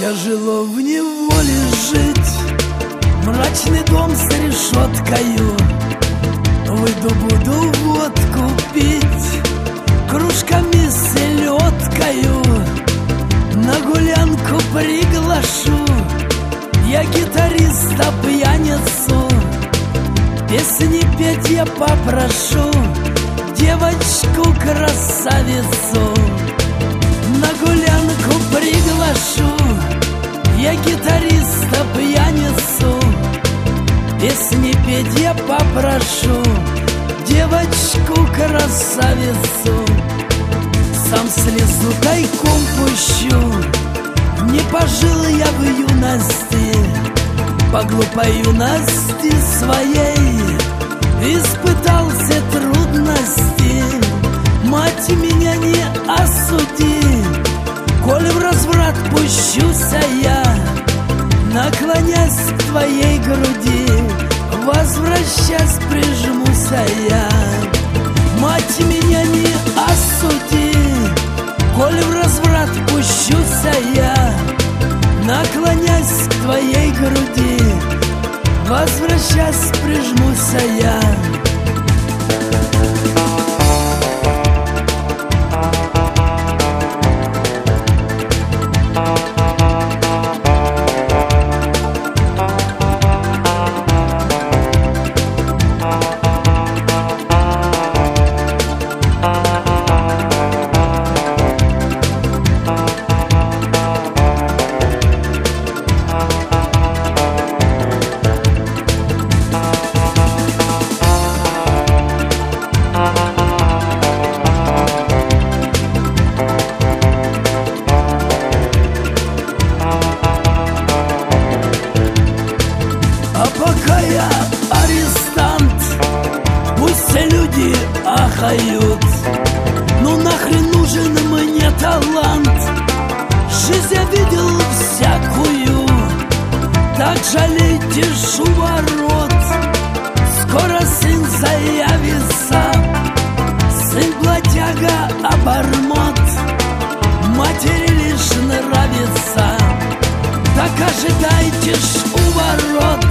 Тяжело в неволе жить, мрачный дом с решеткою. Выйду, буду водку пить, кружками с селедкою. На гулянку приглашу я гитариста пьяницу. Песни петь я попрошу девочку-красавицу. На гулянку приглашу я гитариста пьяницу. Песни петь я попрошу девочку-красавицу. Сам слезу тайком пущу, не пожил я в юности. По глупой юности своей испытал все трудности. Мать, меня не осуди, коль в разврат пущуся я, наклонясь к твоей груди, возвращаясь, прижмуся я. Мать, меня не осуди, коль в разврат пущуся я, наклонясь к твоей груди, возвращаясь, прижмуся я. Пока я арестант, пусть все люди ахают. Ну нахрен нужен мне талант? Жизнь я видел всякую. Так жалейте ж у ворот, скоро сын заявится. Сын платяга обормот, матери лишь нравится. Так ожидайте ж у ворот,